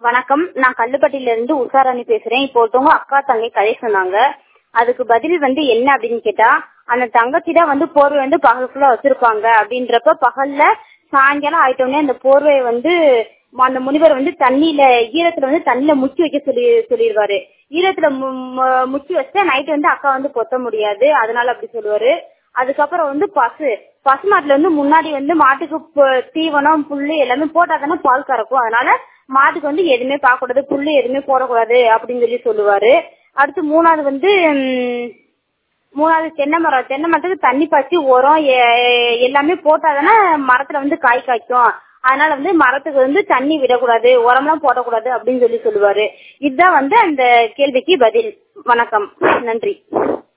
வணக்கம். நான் கல்லுப்பட்டியில இருந்து உஷாராணி பேசுறேன். இப்போ ஒருத்தவங்க அக்கா தங்கை கதை சொன்னாங்க. அதுக்கு பதில் என்ன அப்படின்னு கேட்டா, அந்த தங்கச்சி தான் போர்வை பகல் ஃபுல்லா வச்சிருப்பாங்க. அப்படின்றப்ப பகல்ல சாயங்காலம் ஆயிட்டோடனே அந்த போர்வையை அந்த முனிவர் தண்ணியில ஈரத்துல தண்ணியில முக்கி வைக்க சொல்லிடுவாரு. ஈரத்துல முக்கி வச்சா நைட்டு அக்கா பொத்த முடியாது, அதனால அப்படி சொல்லுவாரு. அதுக்கப்புறம் பசுமாட்டுல முன்னாடி மாட்டுக்கு தீவனம் புல்லு எல்லாமே போட்டாதானே பால் கறக்கும். அதனால மாட்டுக்கு எதுவுமே பார்க்க கூடாது, புல்லு எதுவுமே போடக்கூடாது அப்படின்னு சொல்லுவாரு. அடுத்து மூணாவது தென்னை மரத்துக்கு தண்ணி பாய்ச்சி உரம் எல்லாமே போட்டாதானே மரத்துல காய் காய்க்கும். அதனால மரத்துக்கு தண்ணி விடக்கூடாது, உரம் எல்லாம் போடக்கூடாது அப்படின்னு சொல்லுவாரு. இதுதான் அந்த கேள்விக்கு பதில். வணக்கம், நன்றி.